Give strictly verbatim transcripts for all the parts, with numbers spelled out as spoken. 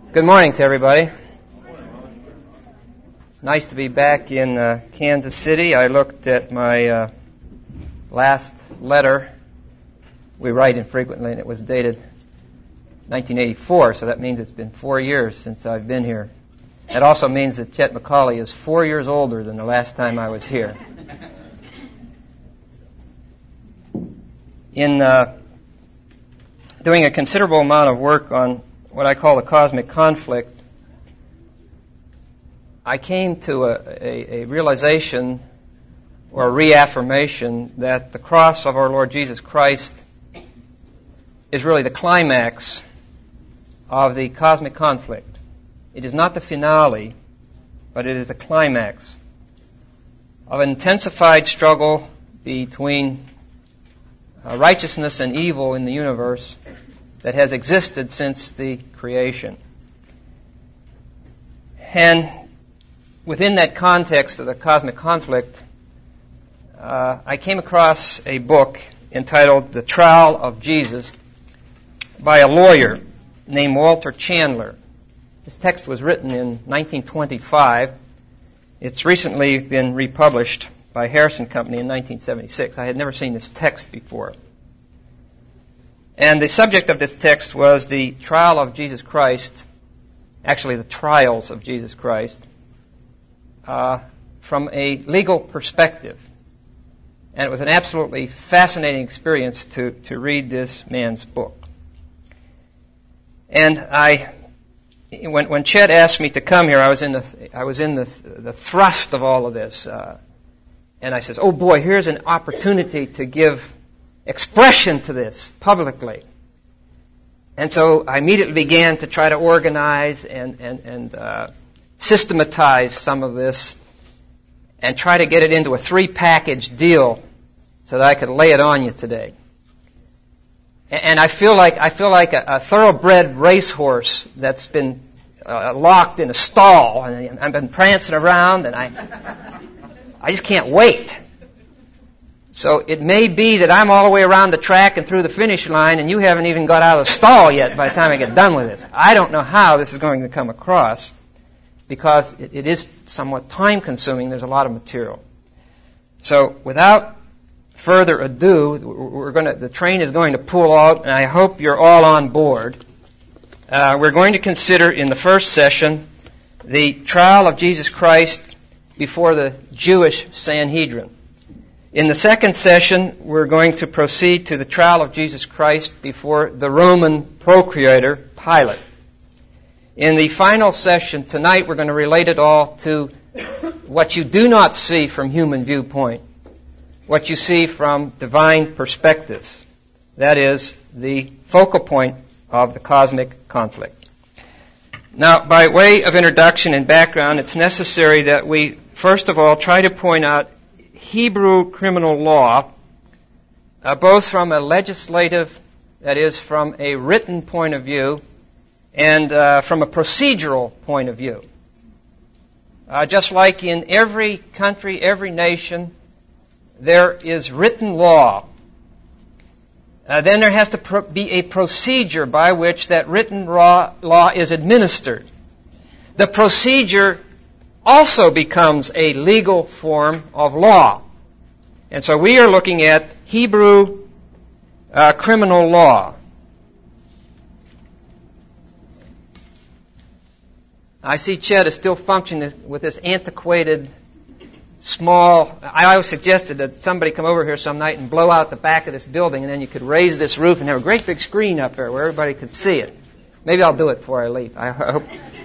Good morning to everybody. It's nice to be back in uh, Kansas City. I looked at my uh, last letter. We write infrequently, and it was dated nineteen eighty-four, so that means it's been four years since I've been here. That also means that Chet McCauley is four years older than the last time I was here. In uh, doing a considerable amount of work on what I call the cosmic conflict, I came to a, a, a realization or a reaffirmation that the cross of our Lord Jesus Christ is really the climax of the cosmic conflict. It is not the finale, but it is the climax of an intensified struggle between uh, righteousness and evil in the universe that has existed since the creation. And within that context of the cosmic conflict, uh, I came across a book entitled The Trial of Jesus by a lawyer named Walter Chandler. This text was written in nineteen twenty-five. It's recently been republished by Harrison Company in nineteen seventy-six. I had never seen this text before. And the subject of this text was the trial of Jesus Christ, actually the trials of Jesus Christ, uh, from a legal perspective. And it was an absolutely fascinating experience to, to read this man's book. And I, when, when Chet asked me to come here, I was in the, I was in the, the thrust of all of this. Uh, and I says, oh boy, here's an opportunity to give expression to this publicly. And so I immediately began to try to organize and, and, and uh, systematize some of this and try to get it into a three-package deal so that I could lay it on you today. And I feel like I feel like a, a thoroughbred racehorse that's been uh, locked in a stall, and I've been prancing around, and I I just can't wait. So it may be that I'm all the way around the track and through the finish line, and you haven't even got out of the stall yet by the time I get done with this. I don't know how this is going to come across, because it, it is somewhat time-consuming. There's a lot of material. So without further ado, we're going to, the train is going to pull out, and I hope you're all on board. Uh, we're going to consider in the first session the trial of Jesus Christ before the Jewish Sanhedrin. In the second session, we're going to proceed to the trial of Jesus Christ before the Roman procurator, Pilate. In the final session tonight, we're going to relate it all to what you do not see from human viewpoint, what you see from divine perspectives. That is the focal point of the cosmic conflict. Now, by way of introduction and background, it's necessary that we, first of all, try to point out Hebrew criminal law, uh, both from a legislative, that is, from a written point of view, and uh, from a procedural point of view. Uh, just like in every country, every nation, there is written law. Uh, then there has to pro- be a procedure by which that written raw law is administered. The procedure also becomes a legal form of law. And so we are looking at Hebrew uh, criminal law. I see Chet is still functioning with this antiquated, small... I always suggested that somebody come over here some night and blow out the back of this building, and then you could raise this roof and have a great big screen up there where everybody could see it. Maybe I'll do it before I leave. I hope...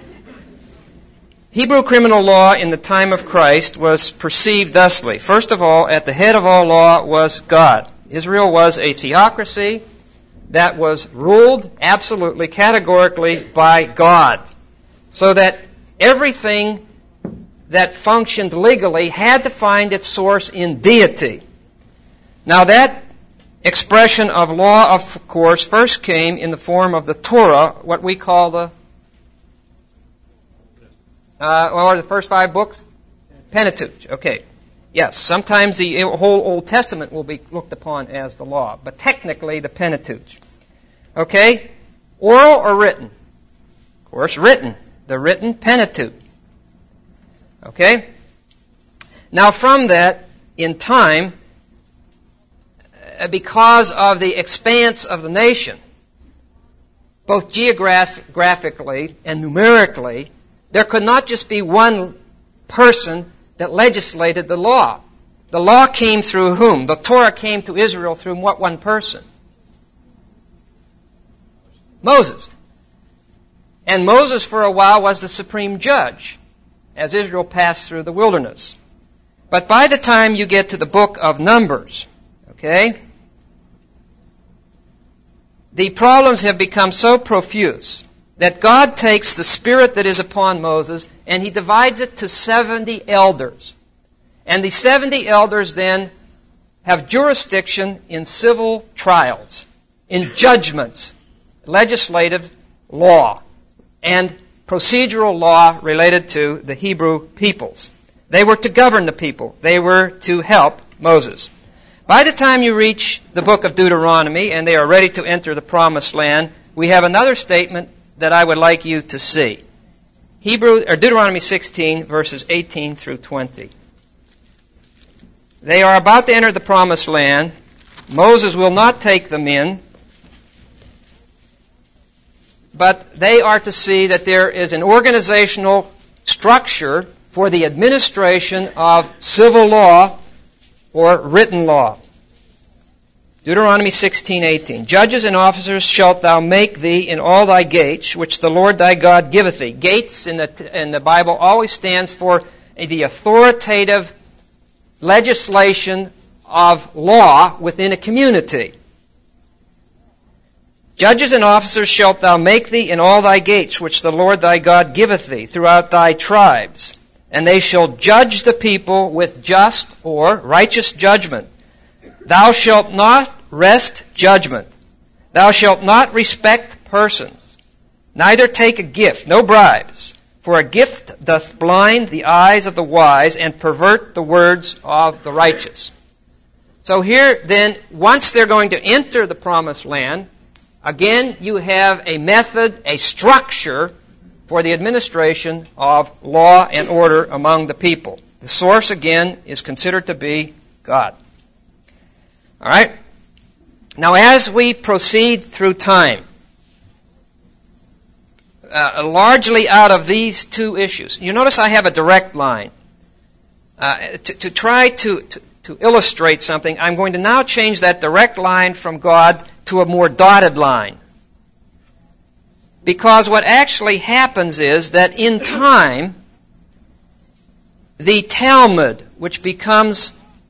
Hebrew criminal law in the time of Christ was perceived thusly. First of all, at the head of all law was God. Israel was a theocracy that was ruled absolutely, categorically by God. So that everything that functioned legally had to find its source in deity. Now that expression of law, of course, first came in the form of the Torah, what we call the Uh, or the first five books? Pentateuch. Okay. Yes, sometimes the whole Old Testament will be looked upon as the law, but technically the Pentateuch. Okay? Oral or written? course, written. The written Pentateuch. Okay? Now from that, in time, because of the expanse of the nation, both geographically and numerically, there could not just be one person that legislated the law. The law came through whom? The Torah came to Israel through what one person? Moses. And Moses for a while was the supreme judge as Israel passed through the wilderness. But by the time you get to the book of Numbers, okay, the problems have become so profuse that God takes the spirit that is upon Moses and he divides it to seventy elders. And the seventy elders then have jurisdiction in civil trials, in judgments, legislative law, and procedural law related to the Hebrew peoples. They were to govern the people. They were to help Moses. By the time you reach the book of Deuteronomy and they are ready to enter the promised land, we have another statement that I would like you to see. Hebrew, or Deuteronomy sixteen, verses eighteen through twenty. They are about to enter the promised land. Moses will not take them in, but they are to see that there is an organizational structure for the administration of civil law or written law. Deuteronomy sixteen eighteen. Judges and officers shalt thou make thee in all thy gates, which the Lord thy God giveth thee. Gates in the, in the Bible always stands for the authoritative legislation of law within a community. Judges and officers shalt thou make thee in all thy gates, which the Lord thy God giveth thee throughout thy tribes. And they shall judge the people with just or righteous judgment. Thou shalt not wrest judgment. Thou shalt not respect persons. Neither take a gift, no bribes. For a gift doth blind the eyes of the wise and pervert the words of the righteous. So here then, once they're going to enter the promised land, again you have a method, a structure for the administration of law and order among the people. The source, again, is considered to be God. All right? Now, as we proceed through time, uh, largely out of these two issues, you notice I have a direct line. Uh, to, to try to, to, to illustrate something, I'm going to now change that direct line from God to a more dotted line. Because what actually happens is that in time, the Talmud, which becomes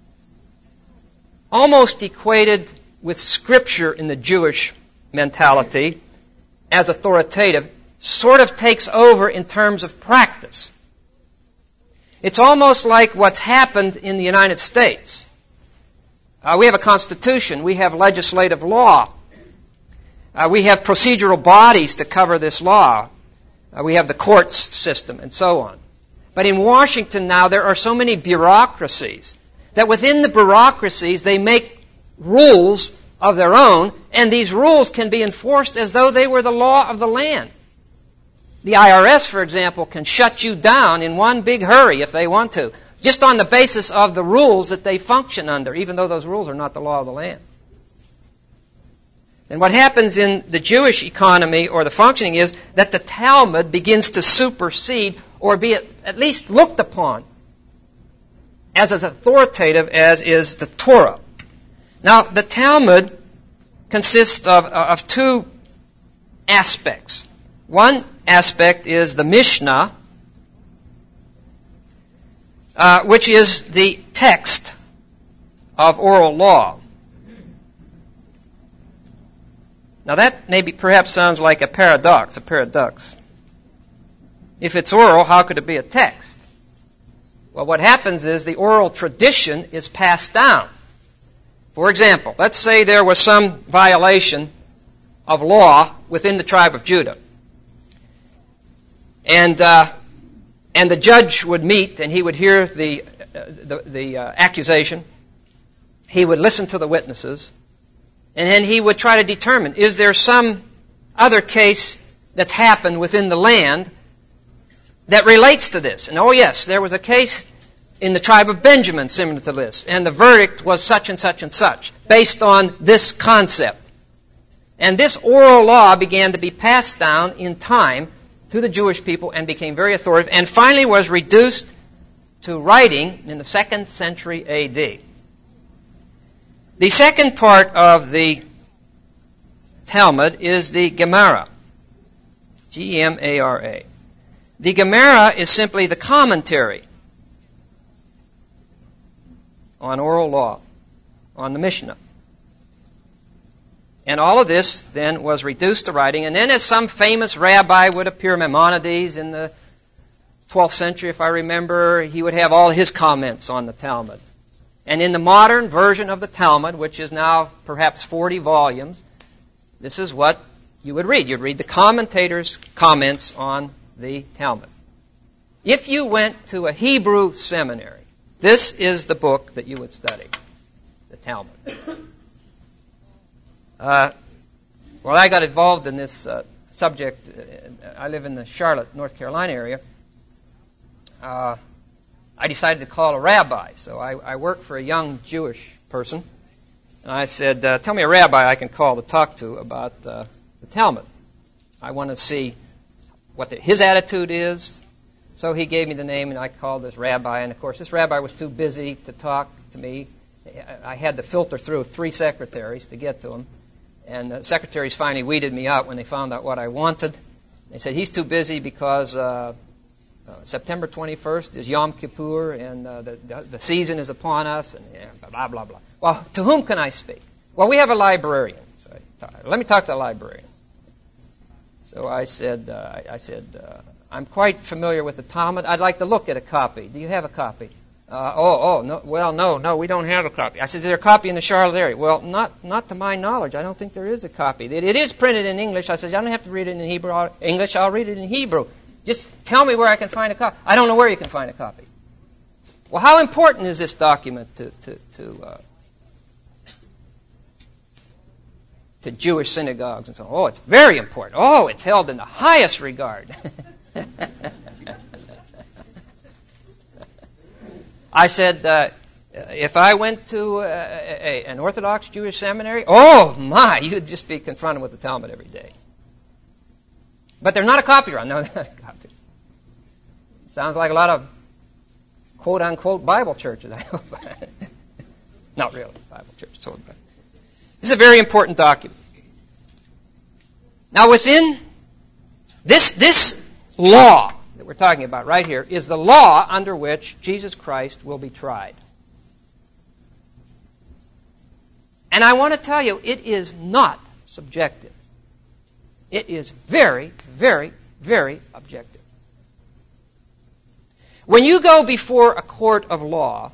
almost equated with Scripture in the Jewish mentality as authoritative, sort of takes over in terms of practice. It's almost like what's happened in the United States. Uh, we have a constitution. We have legislative law. Uh, we have procedural bodies to cover this law. Uh, we have the courts system and so on. But in Washington now, there are so many bureaucracies that within the bureaucracies, they make rules of their own, and these rules can be enforced as though they were the law of the land. The I R S, for example, can shut you down in one big hurry if they want to, just on the basis of the rules that they function under, even though those rules are not the law of the land. And what happens in the Jewish economy or the functioning is that the Talmud begins to supersede or be at least looked upon as as authoritative as is the Torah. Now, the Talmud consists of, of two aspects. One aspect is the Mishnah, uh, which is the text of oral law. Now that maybe perhaps sounds like a paradox, a paradox. If it's oral, how could it be a text? Well, what happens is the oral tradition is passed down. For example, let's say there was some violation of law within the tribe of Judah. And uh, and the judge would meet and he would hear the, uh, the, the uh, accusation. He would listen to the witnesses. And then he would try to determine, is there some other case that's happened within the land that relates to this. And oh yes, there was a case in the tribe of Benjamin similar to this, and the verdict was such and such and such, based on this concept. And this oral law began to be passed down in time to the Jewish people and became very authoritative, and finally was reduced to writing in the second century A D. The second part of the Talmud is the Gemara. G E M A R A. The Gemara is simply the commentary on oral law, on the Mishnah. And all of this then was reduced to writing. And then as some famous rabbi would appear, Maimonides in the twelfth century, if I remember, he would have all his comments on the Talmud. And in the modern version of the Talmud, which is now perhaps forty volumes, this is what you would read. You'd read the commentators' comments on the Talmud. If you went to a Hebrew seminary, this is the book that you would study, the Talmud. Uh, well, I got involved in this uh, subject. I live in the Charlotte, North Carolina area. Uh, I decided to call a rabbi. So I, I worked for a young Jewish person. And I said, uh, tell me a rabbi I can call to talk to about uh, the Talmud. I want to see what the, his attitude is. So he gave me the name, and I called this rabbi. And, of course, this rabbi was too busy to talk to me. I had to filter through three secretaries to get to him. And the secretaries finally weeded me out when they found out what I wanted. They said, he's too busy because uh, uh, September twenty-first is Yom Kippur, and uh, the, the, the season is upon us, and yeah, blah, blah, blah. Well, to whom can I speak? Well, we have a librarian. So I thought, let me talk to the librarian. So I said, uh, I, I said, uh, I'm quite familiar with the Talmud. I'd like to look at a copy. Do you have a copy? Uh, oh, oh, no, well, no, no, we don't have a copy. I said, is there a copy in the Charlotte area? Well, not not to my knowledge. I don't think there is a copy. It, it is printed in English. I said, I don't have to read it in Hebrew, I'll, English. I'll read it in Hebrew. Just tell me where I can find a copy. I don't know where you can find a copy. Well, how important is this document to to to, uh, to Jewish synagogues and so on? Oh, it's very important. Oh, it's held in the highest regard. I said, uh, if I went to uh, a, an Orthodox Jewish seminary, oh my, you'd just be confronted with the Talmud every day. But there's not a copy around. No, there's not a copy. Sounds like a lot of quote-unquote Bible churches, I hope. Not really Bible churches. So, this is a very important document. Now within this, this law that we're talking about right here is the law under which Jesus Christ will be tried. And I want to tell you, it is not subjective. It is very, very, very objective. When you go before a court of law,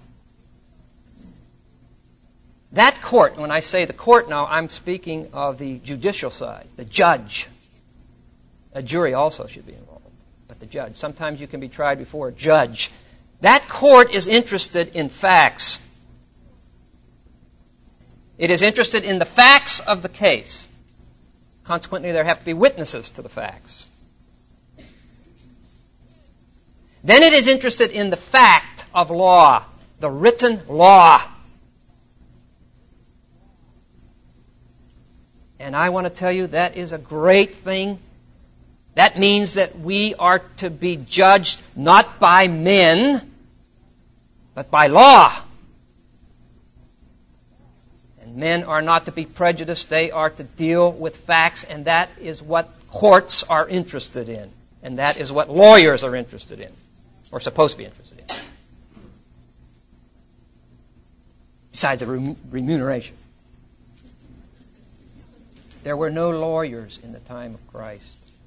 that court, when I say the court now, I'm speaking of the judicial side, the judge. A jury also should be involved, but the judge. Sometimes you can be tried before a judge. That court is interested in facts. It is interested in the facts of the case. Consequently, there have to be witnesses to the facts. Then it is interested in the fact of law, the written law. And I want to tell you that is a great thing. That means that we are to be judged not by men, but by law. And men are not to be prejudiced. They are to deal with facts, and that is what courts are interested in. And that is what lawyers are interested in, or supposed to be interested in. Besides a remuneration. There were no lawyers in the time of Christ.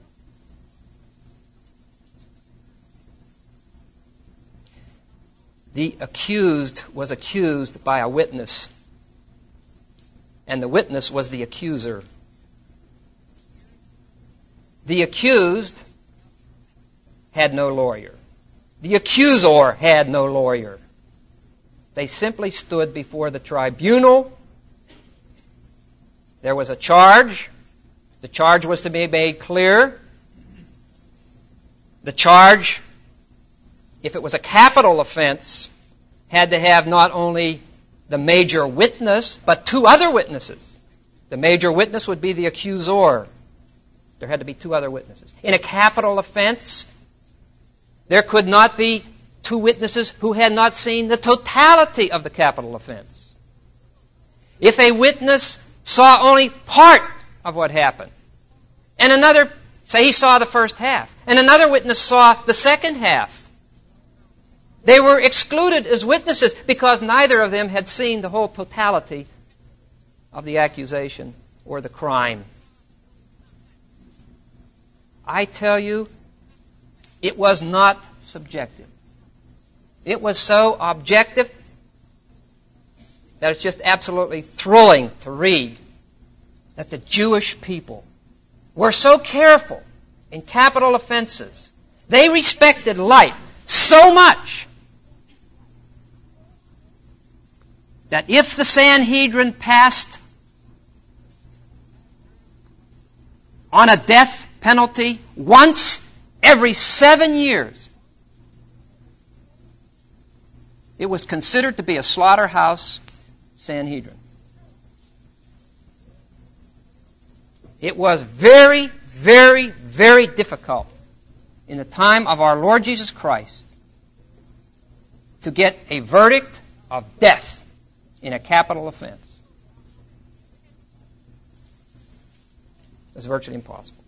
The accused was accused by a witness, and the witness was the accuser. The accused had no lawyer. The accuser had no lawyer. They simply stood before the tribunal. There was a charge. The charge was to be made clear. The charge, if it was a capital offense, had to have not only the major witness, but two other witnesses. The major witness would be the accuser. There had to be two other witnesses. In a capital offense, there could not be two witnesses who had not seen the totality of the capital offense. If a witness saw only part of what happened, and another, say he saw the first half, and another witness saw the second half, they were excluded as witnesses because neither of them had seen the whole totality of the accusation or the crime. I tell you, it was not subjective. It was so objective that it's just absolutely thrilling to read that the Jewish people were so careful in capital offenses. They respected life so much that if the Sanhedrin passed on a death penalty once every seven years, it was considered to be a slaughterhouse Sanhedrin. It was very, very, very difficult in the time of our Lord Jesus Christ to get a verdict of death in a capital offense. It was virtually impossible.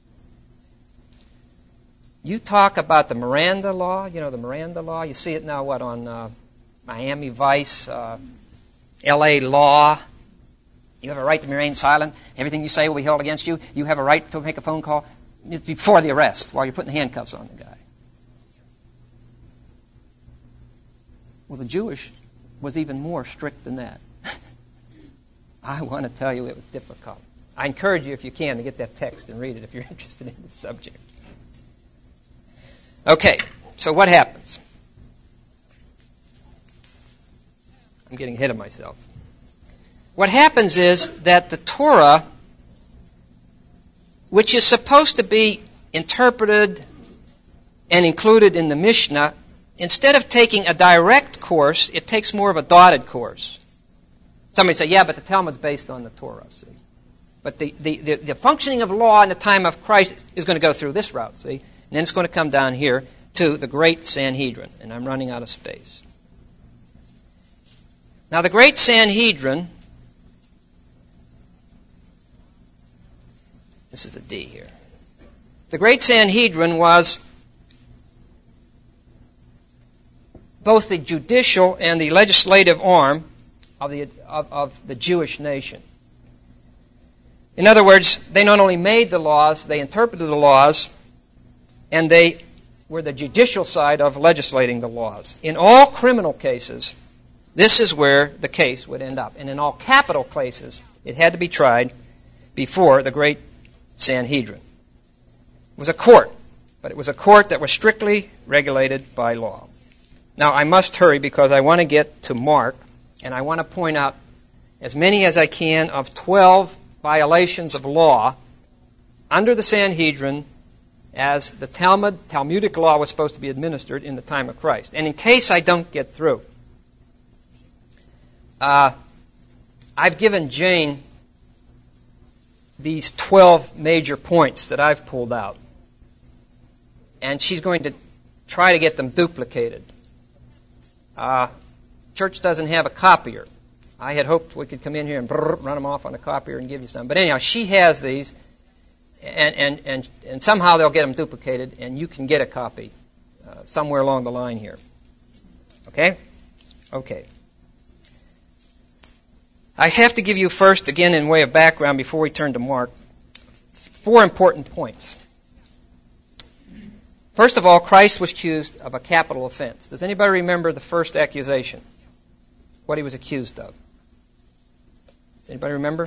You talk about the Miranda law, you know, the Miranda law, you see it now, what, on uh, Miami Vice, uh, L A Law. You have a right to remain silent. Everything you say will be held against you. You have a right to make a phone call before the arrest while you're putting handcuffs on the guy. Well, the Jewish was even more strict than that. I want to tell you it was difficult. I encourage you, if you can, to get that text and read it if you're interested in the subject. Okay, so what happens? I'm getting ahead of myself. What happens is that the Torah, which is supposed to be interpreted and included in the Mishnah, instead of taking a direct course, it takes more of a dotted course. Somebody say, yeah, but the Talmud's based on the Torah, see. But the, the, the, the functioning of law in the time of Christ is going to go through this route, see. And then it's going to come down here to the great Sanhedrin. And I'm running out of space. Now, the great Sanhedrin, this is a D here. The great Sanhedrin was both the judicial and the legislative arm of the, of, of the Jewish nation. In other words, they not only made the laws, they interpreted the laws, and they were the judicial side of legislating the laws. In all criminal cases, this is where the case would end up. And in all capital cases, it had to be tried before the great Sanhedrin. It was a court, but it was a court that was strictly regulated by law. Now, I must hurry because I want to get to Mark, and I want to point out as many as I can of twelve violations of law under the Sanhedrin as the Talmud, Talmudic law was supposed to be administered in the time of Christ. And in case I don't get through, uh, I've given Jane these twelve major points that I've pulled out. And she's going to try to get them duplicated. Uh, church doesn't have a copier. I had hoped we could come in here and brrr, run them off on a copier and give you some. But anyhow, she has these, and and and, and somehow they'll get them duplicated, and you can get a copy uh, somewhere along the line here. Okay? Okay. I have to give you first, again in way of background before we turn to Mark, four important points. First of all, Christ was accused of a capital offense. Does anybody remember the first accusation? What he was accused of? Does anybody remember?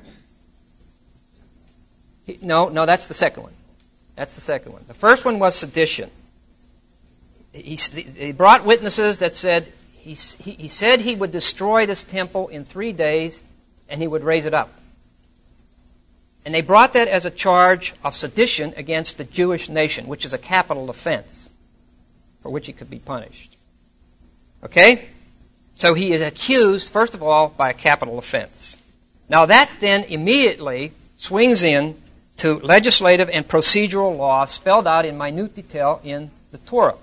He, no, no, that's the second one. That's the second one. The first one was sedition. He, he brought witnesses that said, he, he, he said he would destroy this temple in three days and he would raise it up. And they brought that as a charge of sedition against the Jewish nation, which is a capital offense for which he could be punished. Okay? So he is accused, first of all, by a capital offense. Now that then immediately swings in to legislative and procedural law spelled out in minute detail in the Torah.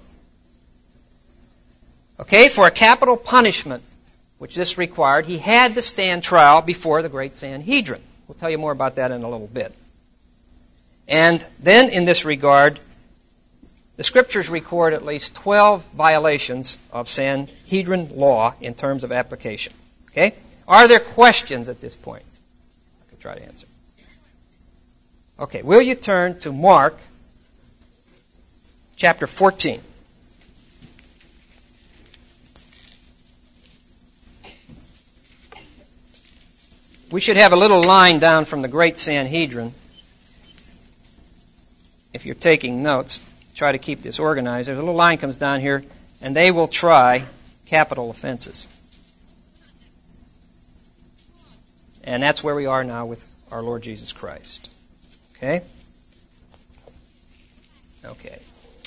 Okay, for a capital punishment, which this required, he had to stand trial before the great Sanhedrin. We'll tell you more about that in a little bit. And then in this regard, the Scriptures record at least twelve violations of Sanhedrin law in terms of application. Okay? Are there questions at this point? I can try to answer. Okay, will you turn to Mark chapter fourteen? We should have a little line down from the Great Sanhedrin. If you're taking notes, try to keep this organized. There's a little line comes down here, and they will try capital offenses. And that's where we are now with our Lord Jesus Christ. Okay? Okay.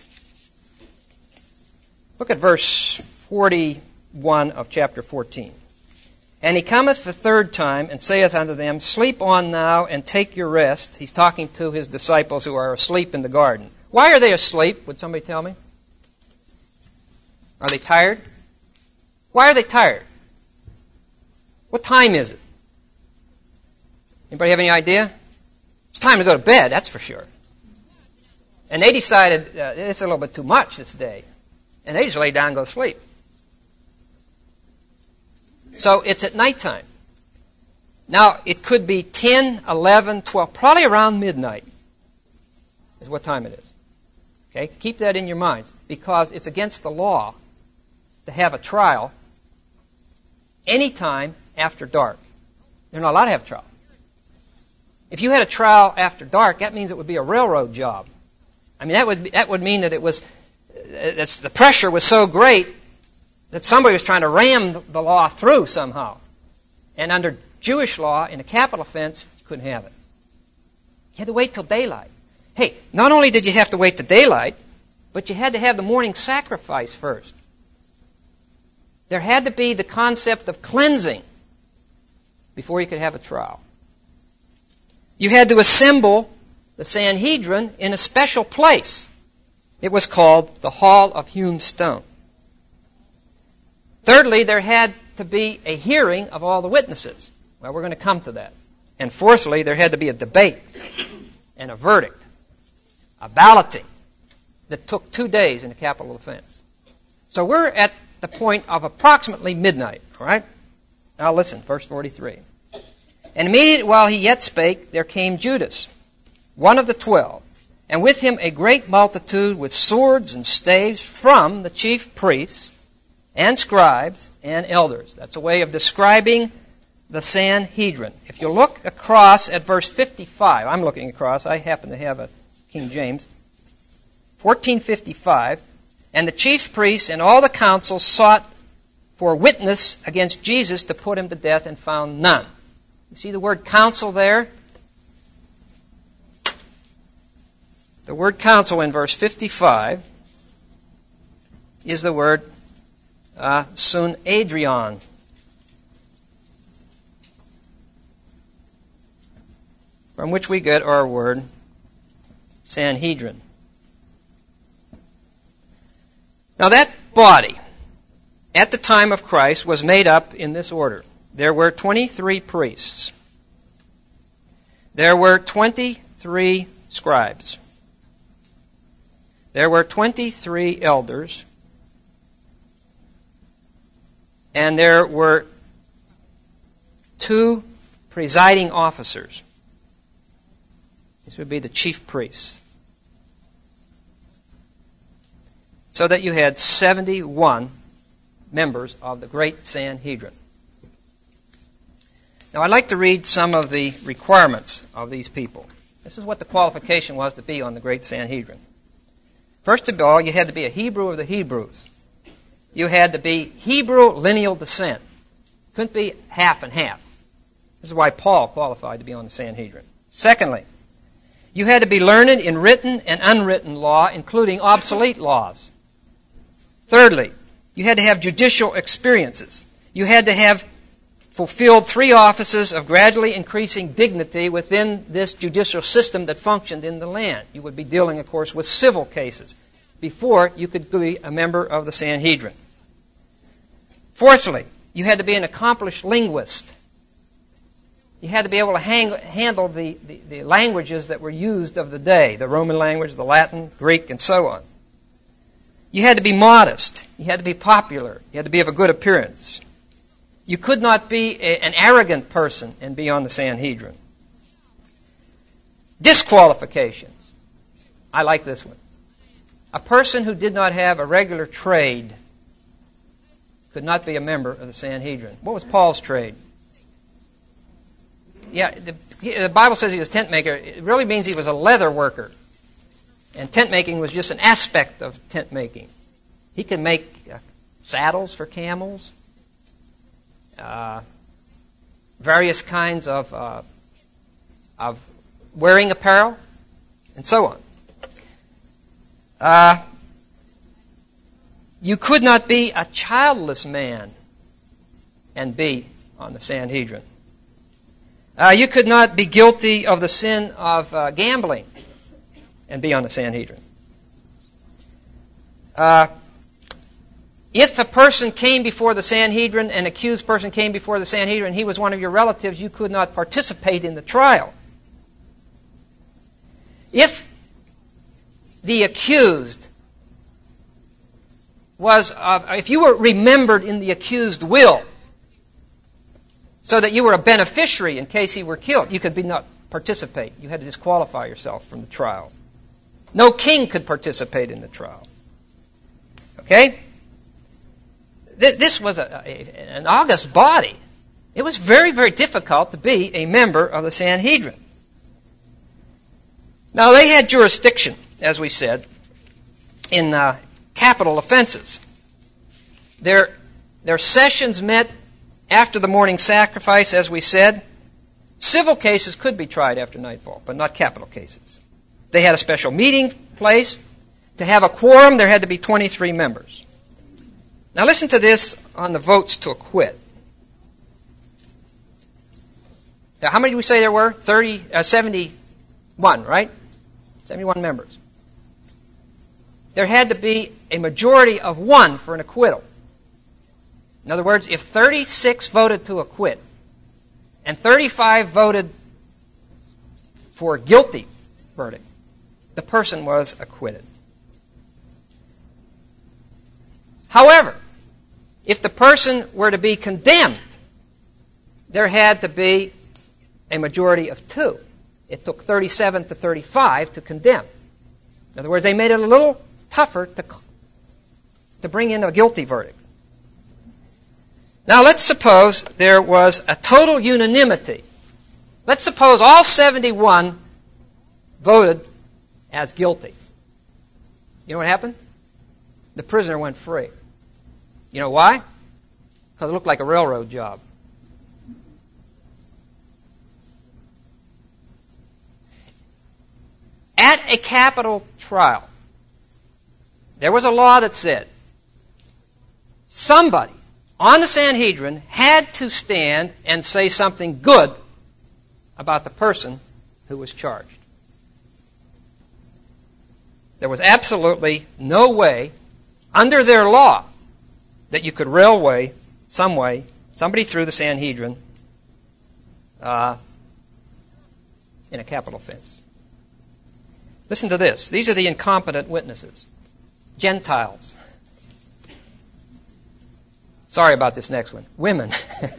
Look at verse forty-one of chapter fourteen. And he cometh the third time, and saith unto them, Sleep on now, and take your rest. He's talking to his disciples who are asleep in the garden. Why are they asleep? Would somebody tell me? Are they tired? Why are they tired? What time is it? Anybody have any idea? It's time to go to bed, that's for sure. And they decided, uh, it's a little bit too much this day. And they just lay down and go to sleep. So it's at nighttime. Now, it could be ten, eleven, twelve, probably around midnight is what time it is. Okay? Keep that in your minds, because it's against the law to have a trial any time after dark. You're not allowed to have a trial. If you had a trial after dark, that means it would be a railroad job. I mean, that would be, that would mean that it was that's, the pressure was so great that somebody was trying to ram the law through somehow. And under Jewish law, in a capital offense, you couldn't have it. You had to wait till daylight. Hey, not only did you have to wait till daylight, but you had to have the morning sacrifice first. There had to be the concept of cleansing before you could have a trial. You had to assemble the Sanhedrin in a special place. It was called the Hall of Hewn Stone. Thirdly, there had to be a hearing of all the witnesses. Well, we're going to come to that. And fourthly, there had to be a debate and a verdict, a balloting that took two days in a capital offense. So we're at the point of approximately midnight, all right? Now listen, verse forty-three. And immediately while he yet spake, there came Judas, one of the twelve, and with him a great multitude with swords and staves from the chief priests and scribes and elders. That's a way of describing the Sanhedrin. If you look across at verse fifty-five, I'm looking across, I happen to have a King James, fourteen fifty-five, and the chief priests and all the council sought for witness against Jesus to put him to death and found none. You see the word council there? The word council in verse fifty-five is the word uh, Sunhedrion. From which we get our word Sanhedrin. Now that body, at the time of Christ, was made up in this order. There were twenty-three priests. There were twenty-three scribes. There were twenty-three elders. And there were two presiding officers. These would be the chief priests. So that you had seventy-one members of the great Sanhedrin. Now I'd like to read some of the requirements of these people. This is what the qualification was to be on the great Sanhedrin. First of all, you had to be a Hebrew of the Hebrews. You had to be Hebrew lineal descent. Couldn't be half and half. This is why Paul qualified to be on the Sanhedrin. Secondly, you had to be learned in written and unwritten law, including obsolete laws. Thirdly, you had to have judicial experiences. You had to have fulfilled three offices of gradually increasing dignity within this judicial system that functioned in the land. You would be dealing, of course, with civil cases before you could be a member of the Sanhedrin. Fourthly, you had to be an accomplished linguist. You had to be able to hang, handle the, the, the languages that were used of the day, the Roman language, the Latin, Greek, and so on. You had to be modest. You had to be popular. You had to be of a good appearance. You could not be a, an arrogant person and be on the Sanhedrin. Disqualifications. I like this one. A person who did not have a regular trade could not be a member of the Sanhedrin. What was Paul's trade? Yeah, the, the Bible says he was a tent maker. It really means he was a leather worker. And tent making was just an aspect of tent making. He could make uh, saddles for camels, uh, various kinds of, uh, of wearing apparel, and so on. Uh, you could not be a childless man and be on the Sanhedrin. Uh, you could not be guilty of the sin of uh, gambling and be on the Sanhedrin. Uh, if a person came before the Sanhedrin, an accused person came before the Sanhedrin, he was one of your relatives, you could not participate in the trial. If the accused was, uh, if you were remembered in the accused will, so that you were a beneficiary in case he were killed, you could be not participate. You had to disqualify yourself from the trial. No king could participate in the trial. Okay? Th- this was a, a, an august body. It was very, very difficult to be a member of the Sanhedrin. Now, they had jurisdiction, as we said, in uh, capital offenses. Their, their sessions met after the morning sacrifice, as we said. Civil cases could be tried after nightfall, but not capital cases. They had a special meeting place. To have a quorum, there had to be twenty-three members. Now listen to this on the votes to acquit. Now, how many did we say there were? thirty, uh, seventy-one, right? seventy-one members. There had to be a majority of one for an acquittal. In other words, if thirty-six voted to acquit and thirty-five voted for a guilty verdict, the person was acquitted. However, if the person were to be condemned, there had to be a majority of two. It took thirty-seven to thirty-five to condemn. In other words, they made it a little tougher to, to bring in a guilty verdict. Now, let's suppose there was a total unanimity. Let's suppose all seventy-one voted as guilty. You know what happened? The prisoner went free. You know why? Because it looked like a railroad job. At a capital trial, there was a law that said somebody on the Sanhedrin had to stand and say something good about the person who was charged. There was absolutely no way, under their law, that you could railway some way somebody through the Sanhedrin uh, in a capital offense. Listen to this. These are the incompetent witnesses. Gentiles. Sorry about this next one. Women.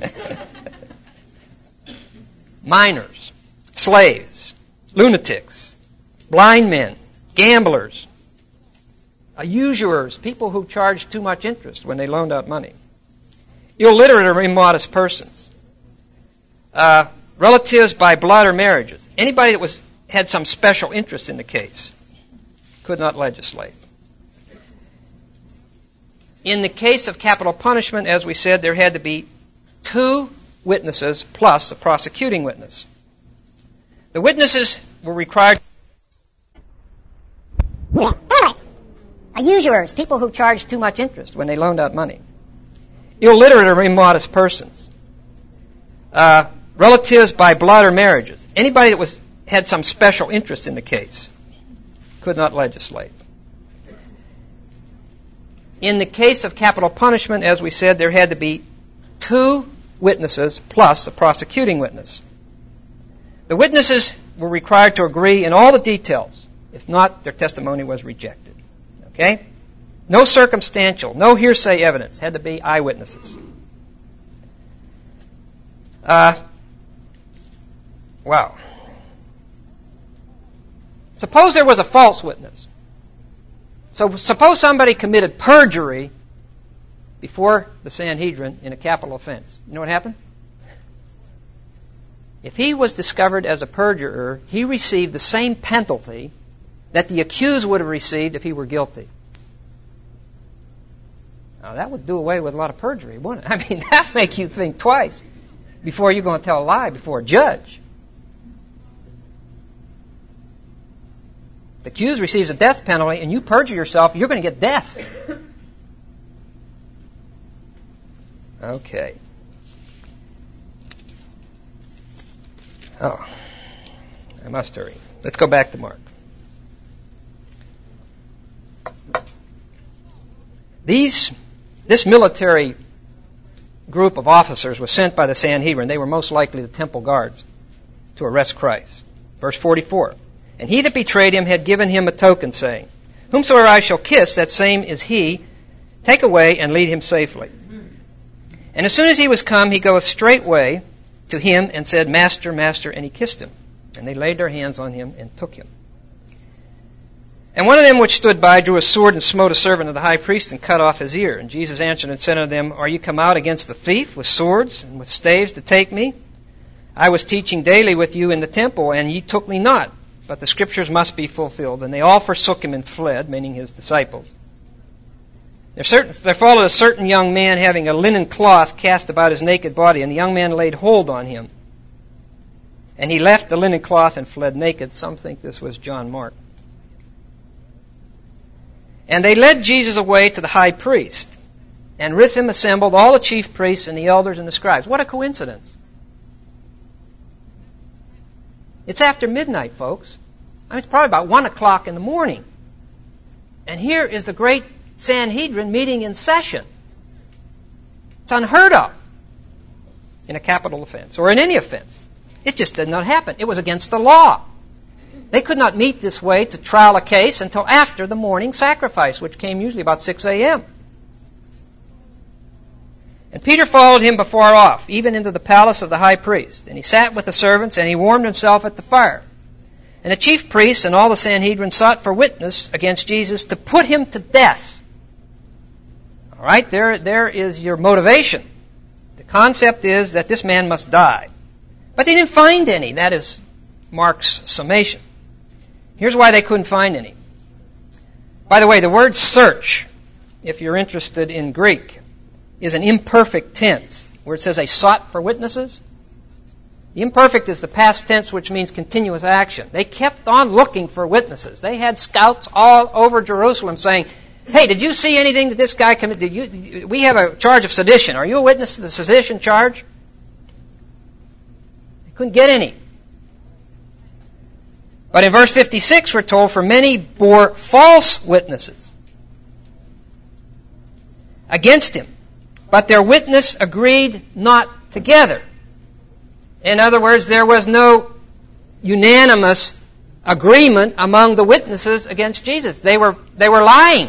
Minors. Slaves. Lunatics. Blind men. Gamblers. Uh, usurers. People who charged too much interest when they loaned out money. Illiterate or immodest persons. Uh, relatives by blood or marriages. Anybody that was had some special interest in the case could not legislate. In the case of capital punishment, as we said, there had to be two witnesses plus a prosecuting witness. The witnesses were required. Yeah, dealers, usurers, people who charged too much interest When they loaned out money. Illiterate or immodest persons. Uh, relatives by blood or marriages. Anybody that was had some special interest in the case could not legislate. In the case of capital punishment, as we said, there had to be two witnesses plus the prosecuting witness. The witnesses were required to agree in all the details. If not, their testimony was rejected. Okay? No circumstantial, no hearsay evidence. Had to be eyewitnesses. Uh, wow. Suppose there was a false witness. So suppose somebody committed perjury before the Sanhedrin in a capital offense. You know what happened? If he was discovered as a perjurer, he received the same penalty that the accused would have received if he were guilty. Now that would do away with a lot of perjury, wouldn't it? I mean, that would make you think twice before you're going to tell a lie before a judge. The accused receives a death penalty and you perjure yourself, you're going to get death. Okay. Oh, I must hurry. Let's go back to Mark. These, this military group of officers was sent by the Sanhedrin. They were most likely the temple guards to arrest Christ. Verse forty-four. And he that betrayed him had given him a token, saying, Whomsoever I shall kiss, that same is he. Take away and lead him safely. And as soon as he was come, he goeth straightway to him and said, Master, Master, and he kissed him. And they laid their hands on him and took him. And one of them which stood by drew a sword and smote a servant of the high priest and cut off his ear. And Jesus answered and said unto them, Are you come out against the thief with swords and with staves to take me? I was teaching daily with you in the temple, and ye took me not. But the scriptures must be fulfilled. And they all forsook him and fled, meaning his disciples. There, certain, there followed a certain young man having a linen cloth cast about his naked body, and the young man laid hold on him. And he left the linen cloth and fled naked. Some think this was John Mark. And they led Jesus away to the high priest, and with him assembled all the chief priests and the elders and the scribes. What a coincidence. It's after midnight, folks. I mean, it's probably about one o'clock in the morning. And here is the great Sanhedrin meeting in session. It's unheard of in a capital offense, or in any offense. It just did not happen. It was against the law. They could not meet this way to trial a case until after the morning sacrifice, which came usually about six a.m. And Peter followed him before off, even into the palace of the high priest. And he sat with the servants, and he warmed himself at the fire. And the chief priests and all the Sanhedrin sought for witness against Jesus to put him to death. All right, there, there is your motivation. The concept is that this man must die. But they didn't find any. That is Mark's summation. Here's why they couldn't find any. By the way, the word search, if you're interested in Greek, is an imperfect tense, where it says they sought for witnesses. The imperfect is the past tense, which means continuous action. They kept on looking for witnesses. They had scouts all over Jerusalem saying, hey, did you see anything that this guy committed? Did you, we have a charge of sedition. Are you a witness to the sedition charge? They couldn't get any. But in verse fifty-six, we're told, for many bore false witnesses against him, but their witness agreed not together. In other words, there was no unanimous agreement among the witnesses against Jesus. They were, they were lying.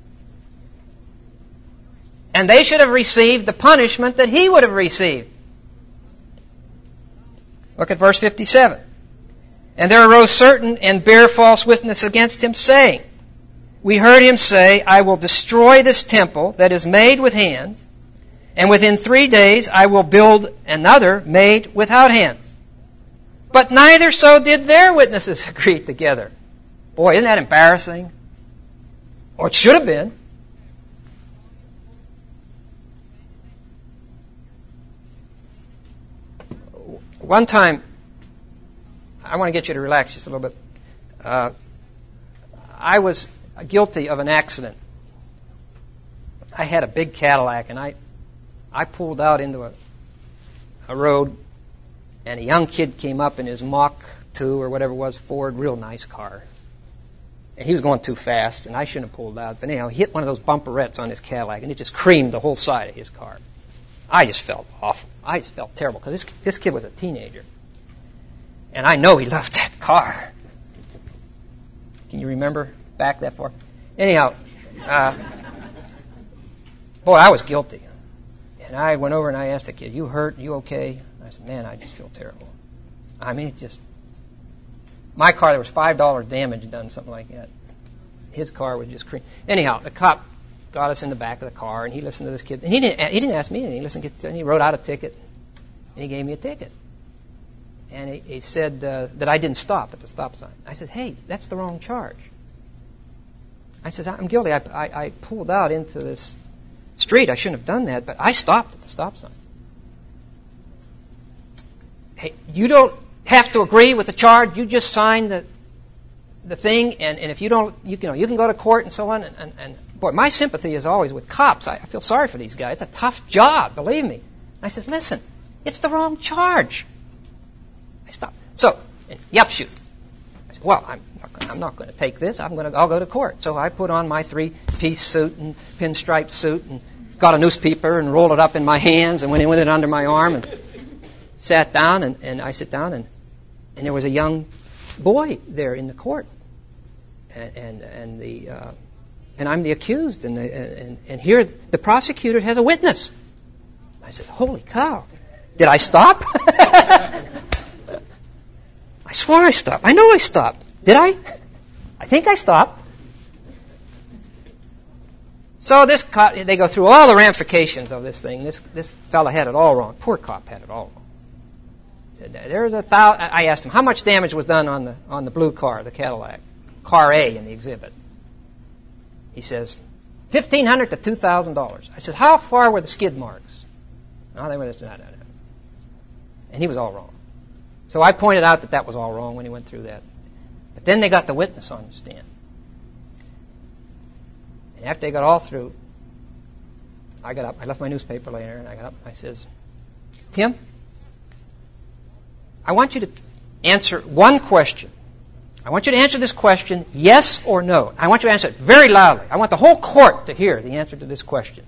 And they should have received the punishment that he would have received. Look at verse fifty-seven. And there arose certain and bare false witness against him, saying, we heard him say, I will destroy this temple that is made with hands, and within three days I will build another made without hands. But neither so did their witnesses agree together. Boy, isn't that embarrassing? Or it should have been. One time, I want to get you to relax just a little bit. Uh, I was guilty of an accident. I had a big Cadillac, and I, I pulled out into a, a road, and a young kid came up in his Mach two or whatever it was, Ford, real nice car. And he was going too fast, and I shouldn't have pulled out. But anyhow, he hit one of those bumperettes on his Cadillac, and it just creamed the whole side of his car. I just felt awful. I just felt terrible, because this, this kid was a teenager. And I know he loved that car. Can you remember back that far? Anyhow, uh, boy, I was guilty. And I went over and I asked the kid, "You hurt? You okay?" I said, "Man, I just feel terrible." I mean, it just... My car, there was five dollars damage done, something like that. His car was just cream. Anyhow, the cop got us in the back of the car, and he listened to this kid. And he didn't, he didn't ask me anything. He listened to, and he wrote out a ticket, and he gave me a ticket. And he, he said uh, that I didn't stop at the stop sign. I said, "Hey, that's the wrong charge." I said, "I'm guilty. I, I, I pulled out into this street. I shouldn't have done that, but I stopped at the stop sign." Hey, you don't have to agree with the charge. You just sign the the thing, and, and if you don't, you, you know, you can go to court and so on. And, and, and boy, my sympathy is always with cops. I, I feel sorry for these guys. It's a tough job, believe me. And I said, "Listen, it's the wrong charge." I stopped. So, yep, shoot. I said, "Well, I'm not gonna, I'm not going to take this. I'm going to I'll go to court." So I put on my three-piece suit and pinstripe suit and got a newspaper and rolled it up in my hands and went in with it under my arm and sat down. And, and I sit down and and there was a young boy there in the court, and and, and the uh, and I'm the accused, and, the, and and here the prosecutor has a witness. I said, "Holy cow! Did I stop?" I swore I stopped. I know I stopped. Did I? I think I stopped. So this cop, they go through all the ramifications of this thing. This this fella had it all wrong. Poor cop had it all wrong. There's a thousand. I asked him how much damage was done on the on the blue car, the Cadillac, car A in the exhibit. He says fifteen hundred to two thousand dollars. I said, "How far were the skid marks?" No, they were this. No, no, no. And he was all wrong. So I pointed out that that was all wrong when he went through that. But then they got the witness on the stand. And after they got all through, I got up. I left my newspaper later, and I got up and I says, "Tim, I want you to answer one question. I want you to answer this question, yes or no. I want you to answer it very loudly. I want the whole court to hear the answer to this question.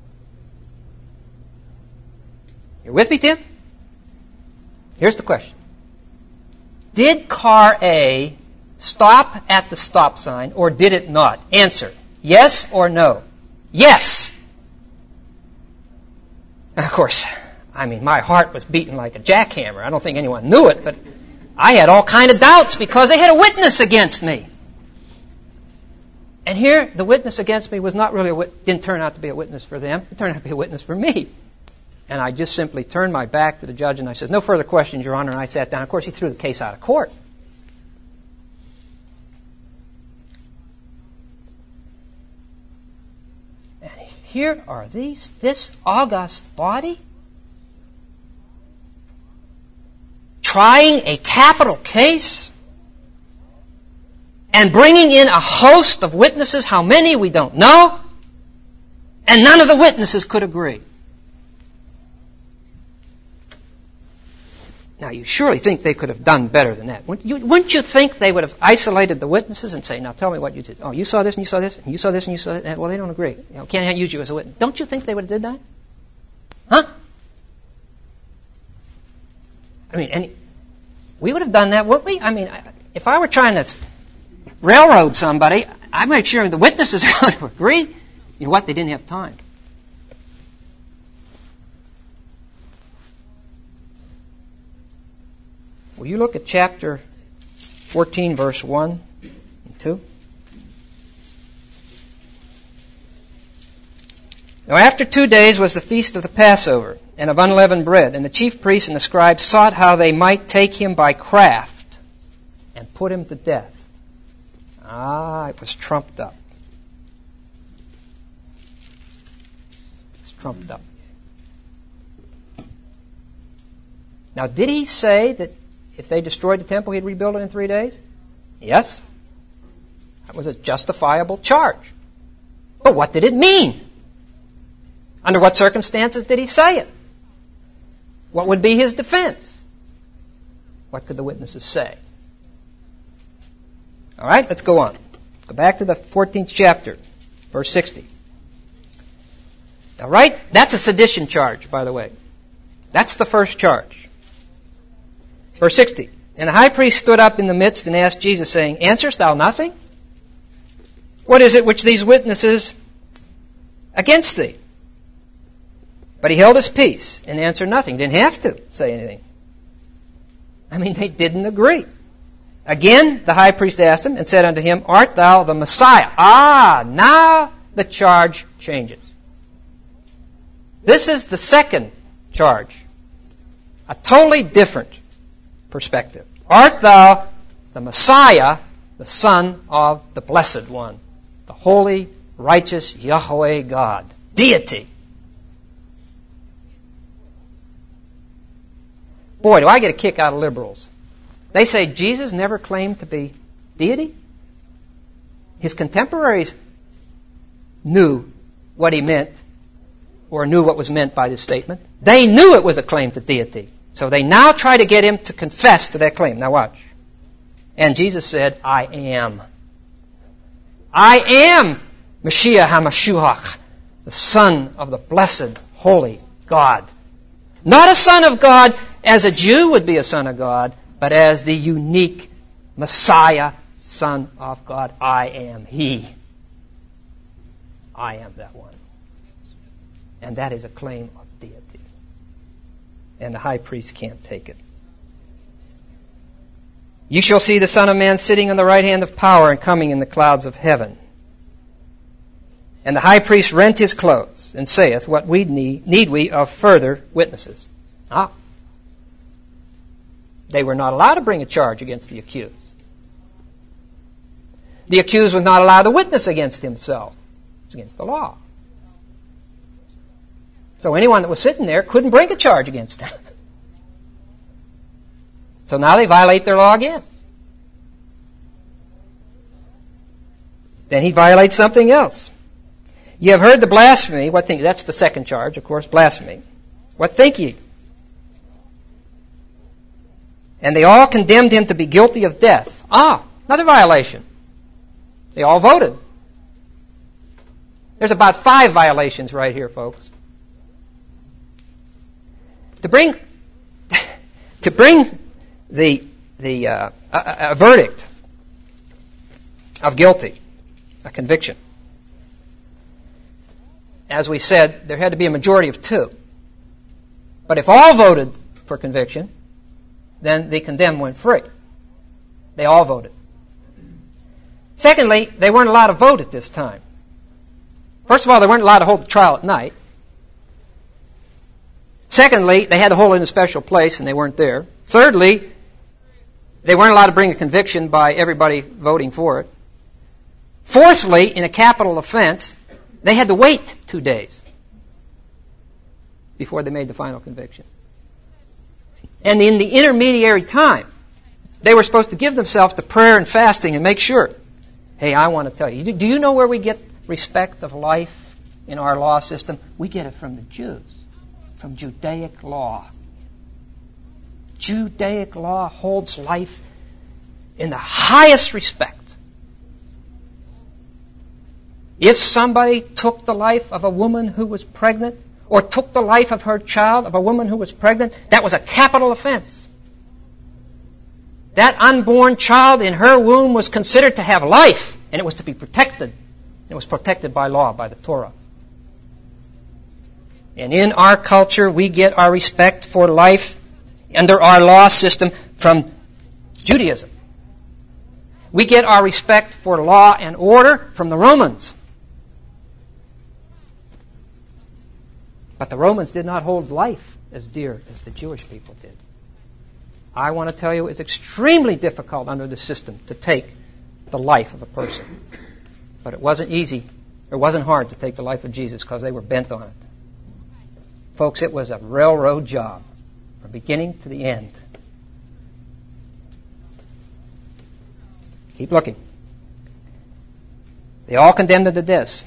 You're with me, Tim? Here's the question. Did car A stop at the stop sign, or did it not? Answer, yes or no? Yes. And of course, I mean, my heart was beating like a jackhammer. I don't think anyone knew it, but I had all kind of doubts because they had a witness against me. And here, the witness against me was not really a wit- didn't turn out to be a witness for them. It turned out to be a witness for me. And I just simply turned my back to the judge and I said, "No further questions, Your Honor." And I sat down. Of course, he threw the case out of court. And here are these, this august body trying a capital case and bringing in a host of witnesses. How many, we don't know. And none of the witnesses could agree. Now, you surely think they could have done better than that. Wouldn't you, wouldn't you think they would have isolated the witnesses and say, "Now tell me what you did. Oh, you saw this and you saw this and you saw this and you saw that. Well, they don't agree. You know, can't use you as a witness." Don't you think they would have did that? Huh? I mean, any, we would have done that, wouldn't we? I mean, if I were trying to railroad somebody, I'd make sure the witnesses are going to agree. You know what? They didn't have time. Will you look at chapter fourteen, verse one and two? Now after two days was the feast of the Passover and of unleavened bread, and the chief priests and the scribes sought how they might take him by craft and put him to death. Ah, it was trumped up. It was trumped up. Now, did he say that if they destroyed the temple, he'd rebuild it in three days? Yes. That was a justifiable charge. But what did it mean? Under what circumstances did he say it? What would be his defense? What could the witnesses say? All right, let's go on. Go back to the fourteenth chapter, verse sixty. All right, that's a sedition charge, by the way. That's the first charge. Verse sixty. And the high priest stood up in the midst and asked Jesus, saying, Answerest thou nothing? What is it which these witnesses against thee? But he held his peace and answered nothing. Didn't have to say anything. I mean, they didn't agree. Again, the high priest asked him and said unto him, Art thou the Messiah? Ah, now the charge changes. This is the second charge. A totally different perspective. Art thou the Messiah, the Son of the Blessed One, the holy, righteous Yahweh God, deity? Boy, do I get a kick out of liberals. They say Jesus never claimed to be deity. His contemporaries knew what he meant, or knew what was meant by this statement. They knew it was a claim to deity. So they now try to get him to confess to that claim. Now watch. And Jesus said, I am. I am Mashiach HaMashiach, the Son of the Blessed, Holy God. Not a Son of God as a Jew would be a Son of God, but as the unique Messiah, Son of God. I am He. I am that one. And that is a claim of deity. And the high priest can't take it. You shall see the Son of Man sitting on the right hand of power and coming in the clouds of heaven. And the high priest rent his clothes and saith, What we need, need we of further witnesses? Ah. They were not allowed to bring a charge against the accused. The accused was not allowed to witness against himself. It's against the law. So anyone that was sitting there couldn't bring a charge against him. So now they violate their law again. Then he violates something else. Ye have heard the blasphemy. What think? That's the second charge, of course, blasphemy. What think ye? And they all condemned him to be guilty of death. Ah, another violation. They all voted. There's about five violations right here, folks. To bring, to bring the the uh, a, a verdict of guilty, a conviction. As we said, there had to be a majority of two. But if all voted for conviction, then the condemned went free. They all voted. Secondly, they weren't allowed to vote at this time. First of all, they weren't allowed to hold the trial at night. Secondly, they had to hold it in a special place, and they weren't there. Thirdly, they weren't allowed to bring a conviction by everybody voting for it. Fourthly, in a capital offense, they had to wait two days before they made the final conviction. And in the intermediary time, they were supposed to give themselves to prayer and fasting and make sure. Hey, I want to tell you, do you know where we get respect of life in our law system? We get it from the Jews, from Judaic law. Judaic law holds life in the highest respect. If somebody took the life of a woman who was pregnant, or took the life of her child, of a woman who was pregnant, that was a capital offense. That unborn child in her womb was considered to have life, and it was to be protected. It was protected by law, by the Torah. And in our culture, we get our respect for life under our law system from Judaism. We get our respect for law and order from the Romans. But the Romans did not hold life as dear as the Jewish people did. I want to tell you, it's extremely difficult under the system to take the life of a person. But it wasn't easy, it wasn't hard to take the life of Jesus because they were bent on it. Folks, it was a railroad job from beginning to the end. Keep looking. They all condemned him to death.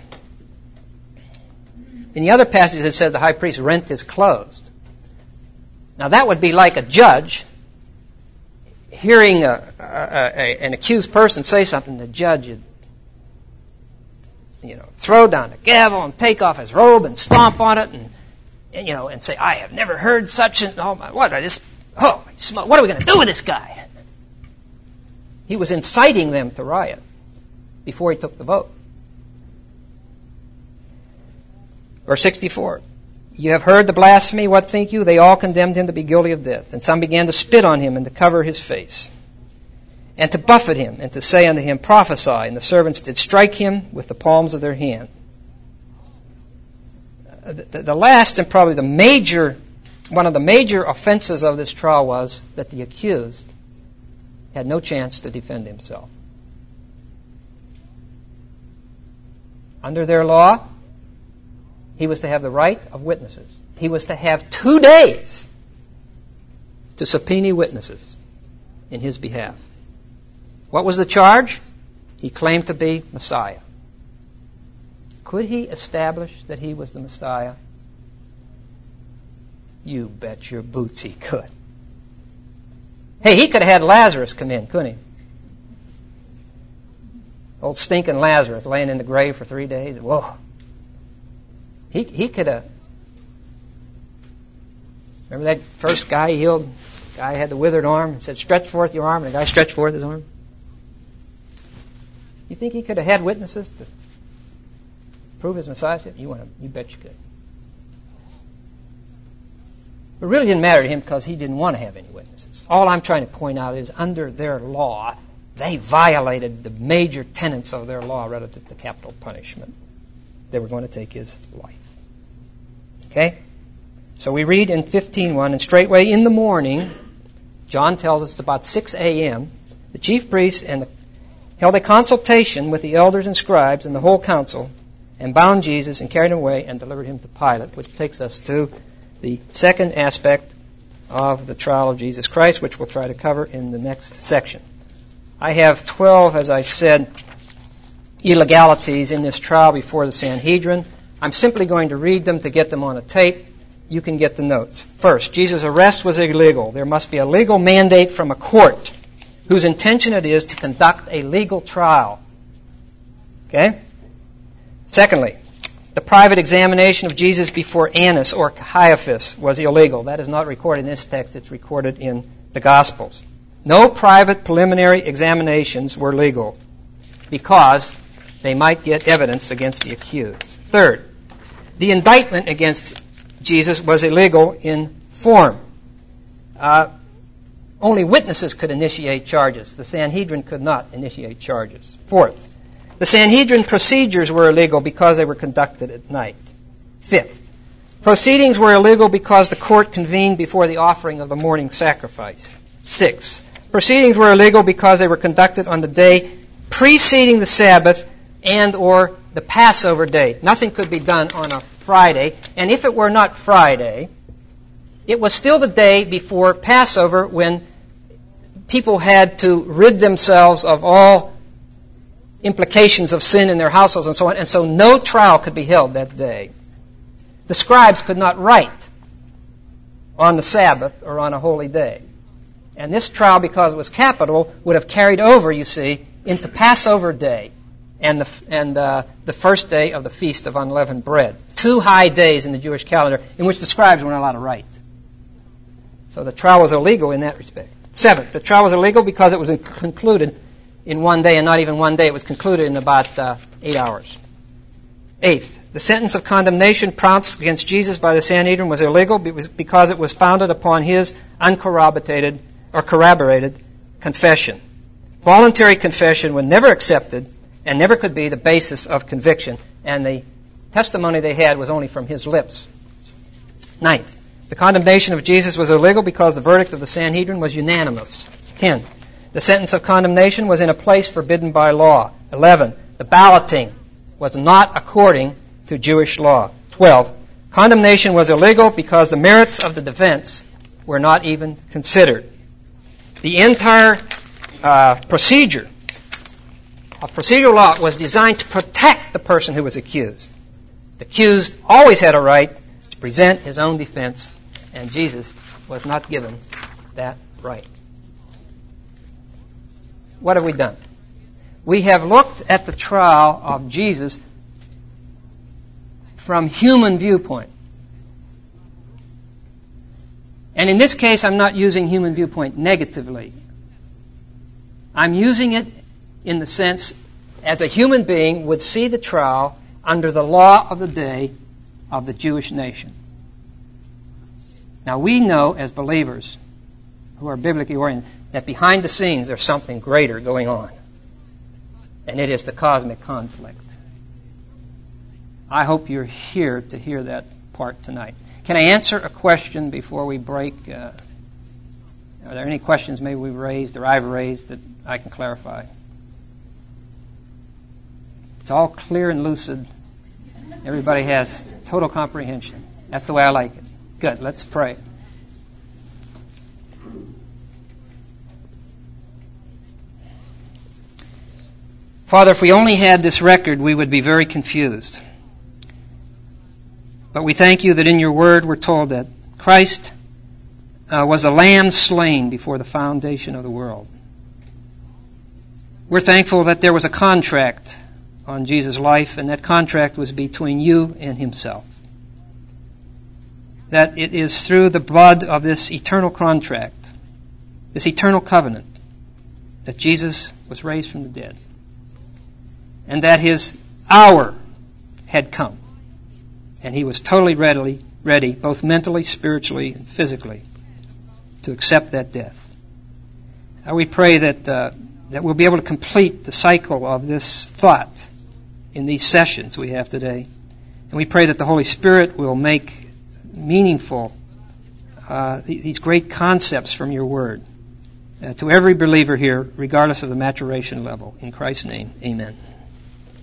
In the other passage, it says the high priest rent his clothes. Now, that would be like a judge hearing a, a, a, an accused person say something. The judge would, you know, throw down the gavel and take off his robe and stomp on it and, and you know, and say, "I have never heard such an oh my what are this oh what are we going to do with this guy?" He was inciting them to riot before he took the vote. Verse sixty-four. You have heard the blasphemy. What think you? They all condemned him to be guilty of death. And some began to spit on him and to cover his face, and to buffet him, and to say unto him, Prophesy. And the servants did strike him with the palms of their hand. The, the last and probably the major, one of the major offenses of this trial was that the accused had no chance to defend himself. Under their law, he was to have the right of witnesses. He was to have two days to subpoena witnesses in his behalf. What was the charge? He claimed to be Messiah. Could he establish that he was the Messiah? You bet your boots he could. Hey, he could have had Lazarus come in, couldn't he? Old stinking Lazarus laying in the grave for three days. Whoa. He he could have. Remember that first guy he healed? The guy had the withered arm and said, "Stretch forth your arm," and the guy stretched forth his arm. You think he could have had witnesses to prove his messiahship? You want to? You bet you could. It really didn't matter to him because he didn't want to have any witnesses. All I'm trying to point out is under their law, they violated the major tenets of their law relative to capital punishment. They were going to take his life. Okay? So we read in fifteen one, and straightway in the morning, John tells us it's about six a.m., the chief priests and the, held a consultation with the elders and scribes and the whole council, and bound Jesus and carried him away and delivered him to Pilate, which takes us to the second aspect of the trial of Jesus Christ, which we'll try to cover in the next section. I have twelve, as I said, illegalities in this trial before the Sanhedrin. I'm simply going to read them to get them on a tape. You can get the notes. First, Jesus' arrest was illegal. There must be a legal mandate from a court whose intention it is to conduct a legal trial. Okay? Secondly, the private examination of Jesus before Annas or Caiaphas was illegal. That is not recorded in this text. It's recorded in the Gospels. No private preliminary examinations were legal because they might get evidence against the accused. Third, the indictment against Jesus was illegal in form. Uh, only witnesses could initiate charges. The Sanhedrin could not initiate charges. Fourth, the Sanhedrin procedures were illegal because they were conducted at night. Fifth, proceedings were illegal because the court convened before the offering of the morning sacrifice. Sixth, proceedings were illegal because they were conducted on the day preceding the Sabbath and or the Passover day. Nothing could be done on a Friday. And if it were not Friday, it was still the day before Passover when people had to rid themselves of all implications of sin in their households and so on. And so no trial could be held that day. The scribes could not write on the Sabbath or on a holy day. And this trial, because it was capital, would have carried over, you see, into Passover day and the and uh, the first day of the Feast of Unleavened Bread. Two high days in the Jewish calendar in which the scribes were not allowed to write. So the trial was illegal in that respect. Seventh, the trial was illegal because it was concluded in one day, and not even one day. It was concluded in about uh, eight hours. Eighth, the sentence of condemnation pronounced against Jesus by the Sanhedrin was illegal because it was founded upon his uncorroborated or corroborated confession. Voluntary confession was never accepted and never could be the basis of conviction, and the testimony they had was only from his lips. Ninth, the condemnation of Jesus was illegal because the verdict of the Sanhedrin was unanimous. Ten, the sentence of condemnation was in a place forbidden by law. Eleven, the balloting was not according to Jewish law. Twelve, condemnation was illegal because the merits of the defense were not even considered. The entire uh, procedure of procedural law was designed to protect the person who was accused. The accused always had a right to present his own defense, and Jesus was not given that right. What have we done? We have looked at the trial of Jesus from human viewpoint. And in this case, I'm not using human viewpoint negatively. I'm using it in the sense as a human being would see the trial under the law of the day of the Jewish nation. Now, we know as believers who are biblically oriented that behind the scenes there's something greater going on. And it is the cosmic conflict. I hope you're here to hear that part tonight. Can I answer a question before we break? Uh, are there any questions maybe we've raised or I've raised that I can clarify? It's all clear and lucid. Everybody has total comprehension. That's the way I like it. Good. Let's pray. Father, if we only had this record, we would be very confused. But we thank you that in your word we're told that Christ uh, was a lamb slain before the foundation of the world. We're thankful that there was a contract on Jesus' life, and that contract was between you and himself. That it is through the blood of this eternal contract, this eternal covenant, that Jesus was raised from the dead. And that his hour had come. And he was totally ready, ready, both mentally, spiritually, and physically, to accept that death. Now we pray that uh, that we'll be able to complete the cycle of this thought in these sessions we have today. And we pray that the Holy Spirit will make meaningful uh, these great concepts from your word uh, to every believer here, regardless of the maturation level. In Christ's name, amen.